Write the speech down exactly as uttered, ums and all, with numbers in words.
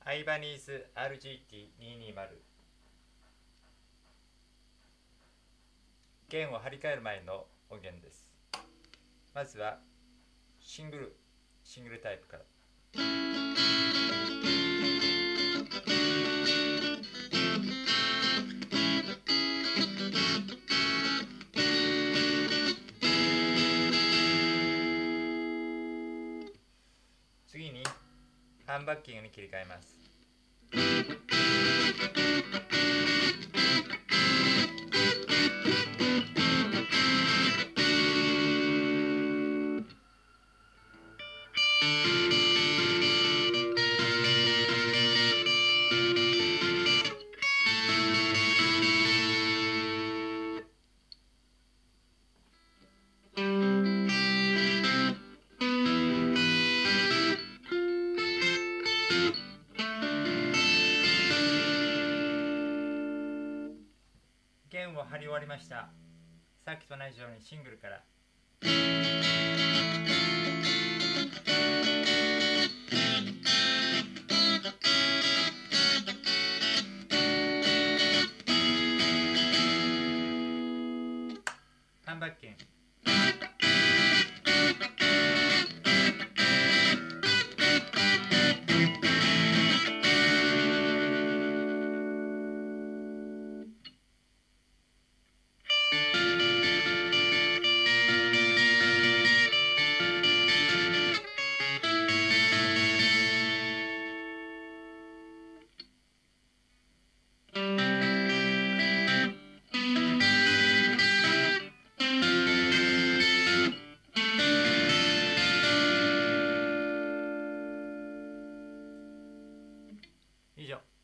アイバニーズ アールジーティーにひゃくにじゅう 弦を張り替える前の音源です。まずはシングルシングルタイプから。次にハンバッキングに切り替えます。弦を張り終わりました。さっきと同じようにシングルから。ハンバッキング。以上。